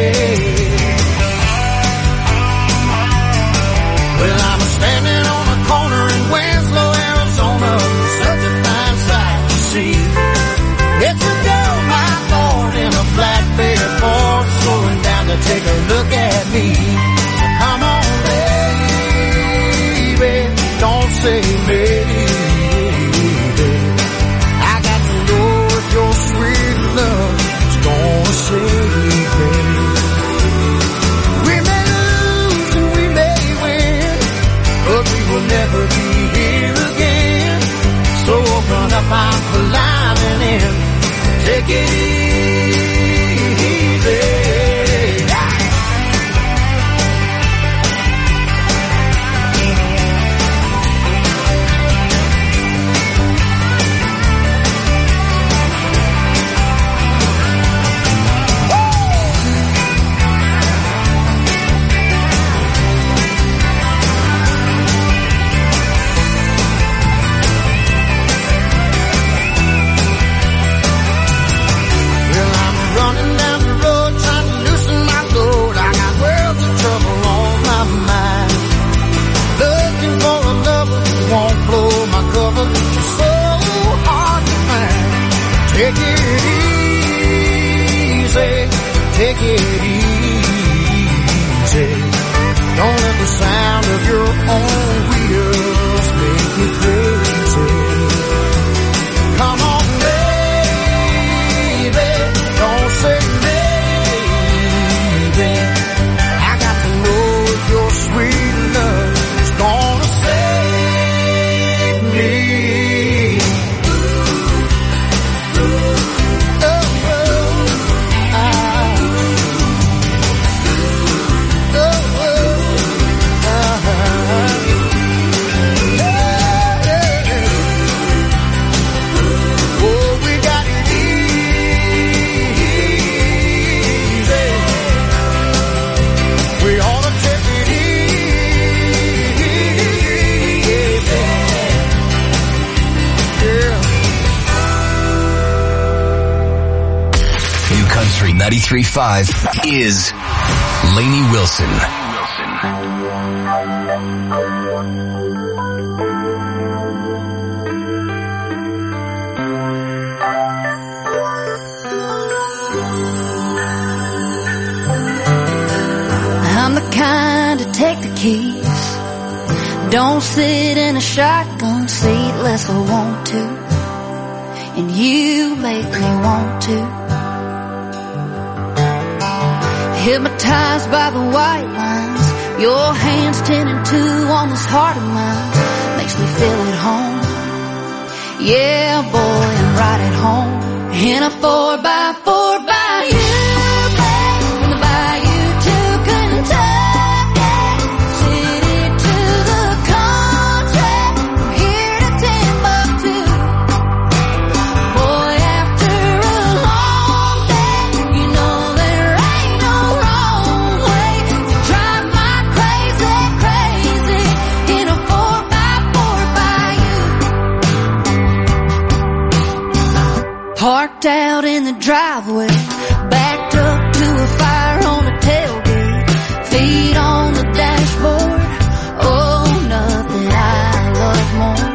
Well, I'm standing on a corner in Winslow, Arizona. Such a fine sight to see. It's a girl, my Lord, in a flatbed Ford, slowing down to take a look at me. So come on, baby, don't say maybe. I got to know if your sweet love is gonna save me. We may lose and we may win, but we will never be here again. So open up, I'm climbing in. Take it easy. Take it easy, take it easy. Don't let the sound of your own wheels make you crazy. Come on, baby, don't say maybe. I got to know if your sweet love is gonna save me. ninety-three point five is Lainey Wilson. I'm the kind to take the keys. Don't sit in a shotgun seat unless I want to. And you make me want to. Hypnotized by the white lines, your hands ten and two on this heart of mine makes me feel at home. Yeah, boy, I'm right at home in a four by four by you, babe, from the bayou to Kentucky, city to the country, from here to Timbuktu. Boy, after a long day, you know there ain't no wrong way to drive my crazy, crazy in a four by four by you. Parked out in the driveway, backed up to a fire on the tailgate, feet on the dashboard. Oh, nothing I love more.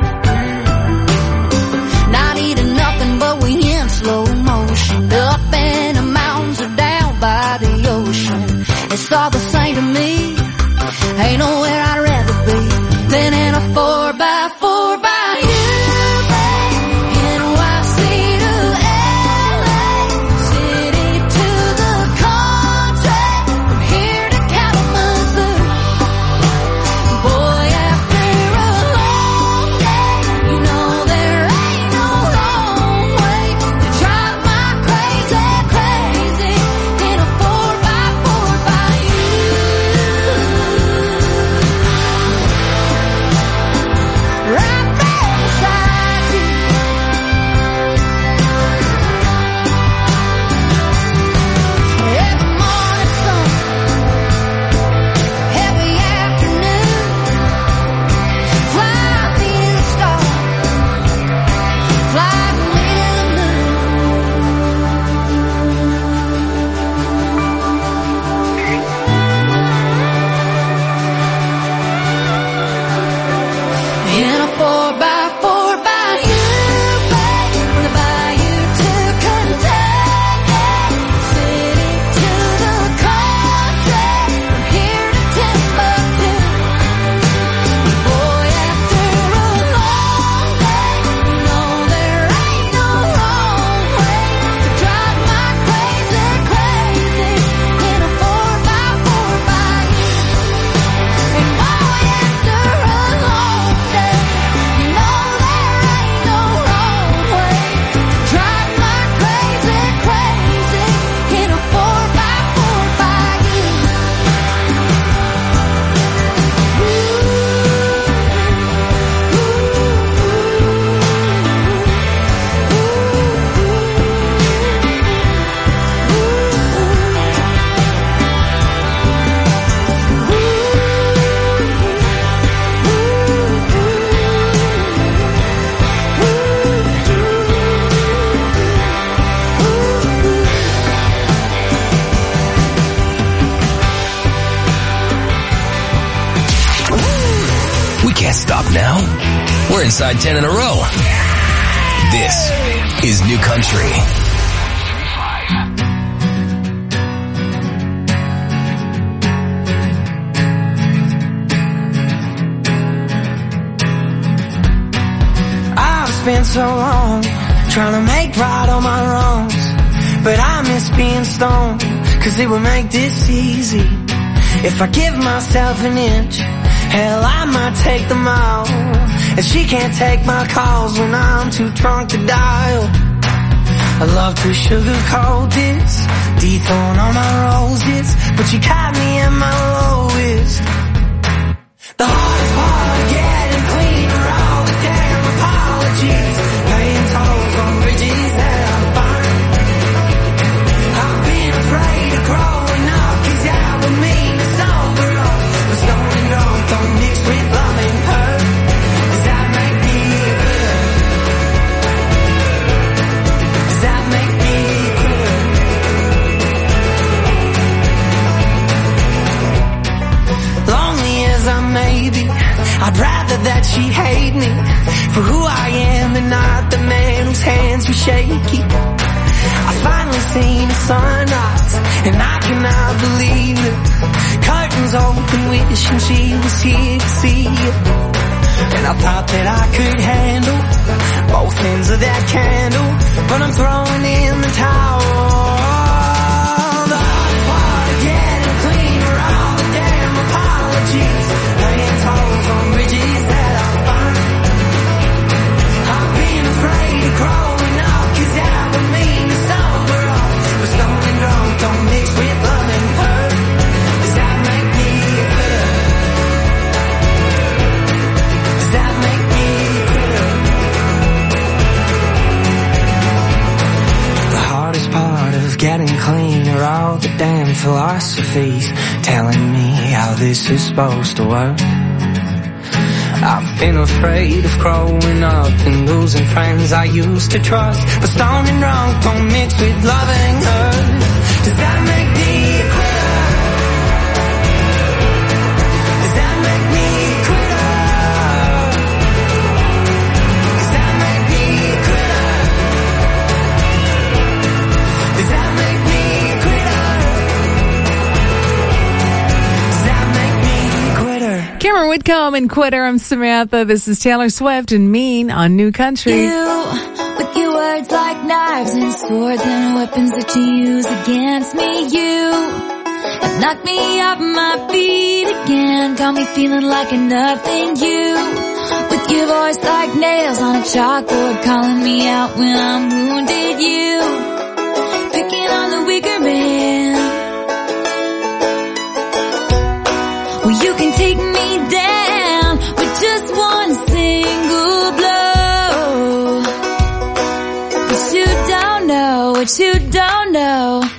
Not eating nothing, but we in slow motion, up in the mountains or down by the ocean. It's all the same to me. Ain't nowhere I'd rather be than in a four by four by you, babe. N Y C to L A, city Can't stop now. We're inside ten in a row. This is New Country. I've spent so long trying to make right all my wrongs, but I miss being stoned, cause it would make this easy. If I give myself an inch, hell, I might take them all. And she can't take my calls when I'm too drunk to dial. I love to sugarcoat this, dethorn all my roses, but you caught me at my lowest. The hardest part of getting clean are all the damn apologies, paying tolls on bridges that I find. I've been afraid of growing up, cause that would mean to sober up. But stone and drunk don't mix with love and hurt. Does that make me clear? Does that make me clear? Lonely as I may be, I'd rather that she hate me for who I am and not the man whose hands were shaky. I finally seen the sunrise and I cannot believe it. Curtains open, wishing she was here to see it. And I thought that I could handle both ends of that candle, but I'm throwing in the towel. The hard part of getting clean are all the damn apologies, paying tolls on bridges that I find. I've been afraid of growing up, cause that would mean to sober up. But stone and drunk don't mix with love and hurt. Does that make me clear? Does that make me clear? The hardest part of getting clean are all the damn philosophies telling me how this is supposed to work. I've been afraid of growing up and losing friends I used to trust, but stone and drunk don't mix with love and hurt. Does that make me a quitter? Does that make me a quitter? Does that make me a quitter? Does that make me a quitter? Does that make me a quitter? Cameron Whitcomb and Quitter. I'm Samantha. This is Taylor Swift and Mean on New Country. You, with your words like knives and swords and weapons that you use against me. You have knocked me off my feet again, got me feeling like a nothing. You, with your voice like nails on a chalkboard, calling me out when I'm wounded. You, picking on the weaker man. Well, you can take me down with just one single blow. But you don't know what you don't know.